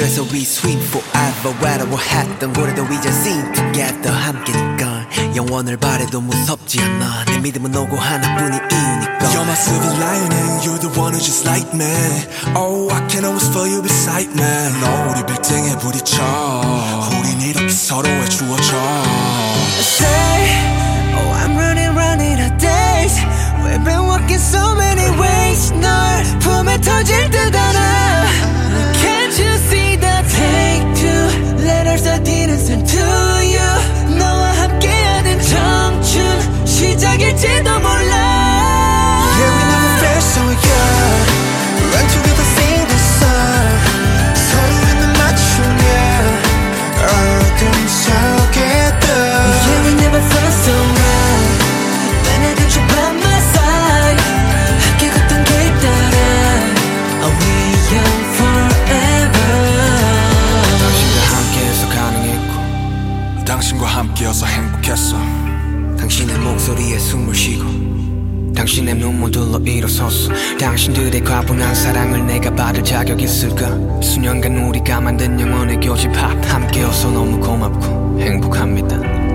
그래서 we swim forever 외로워했던 고래도 이제 sing together 함께니까 영원을 바래도 무섭지 않아 내 믿음은 오고 하나뿐인 이유니까 You're my silver lining You're the one who's just like me Oh I can always feel you beside me 너 우리 빌딩에 부딪혀 우린 이렇게 서로의 주어져 Say oh I'm running out days We've been walking so many ways 널 품에 터질 듯 않아 Can't you see the take two letters that didn't send to you 너와 함께하는 청춘 시작일지도 몰라 Yeah we never felt so young Run together sing the song 서로 있는 맞춤이야 어둠 속에도 Yeah we never felt so right When I got you by my side 함께 걷던 길 따라 Are we young forever 당신과 함께해서 가능했고 당신과 함께여서 행복했어 당신의 목소리에 숨을 쉬고 당신의 눈물들로 일어섰어 당신들의 과분한 사랑을 내가 받을 자격 있을까 수년간 우리가 만든 영원의 교집합 함께여서 너무 고맙고 행복합니다